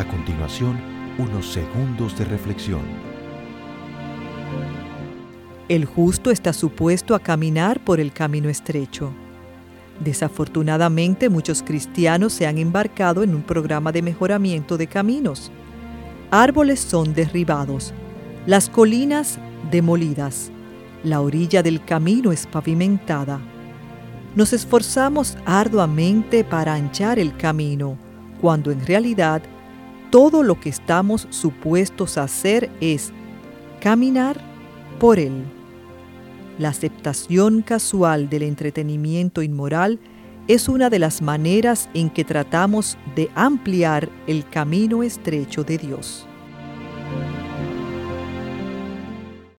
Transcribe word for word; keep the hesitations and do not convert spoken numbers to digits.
A continuación, unos segundos de reflexión. El justo está supuesto a caminar por el camino estrecho. Desafortunadamente, muchos cristianos se han embarcado en un programa de mejoramiento de caminos. Árboles son derribados, las colinas demolidas, la orilla del camino es pavimentada. Nos esforzamos arduamente para anchar el camino, cuando en realidad todo lo que estamos supuestos a hacer es caminar por él. La aceptación casual del entretenimiento inmoral es una de las maneras en que tratamos de ampliar el camino estrecho de Dios.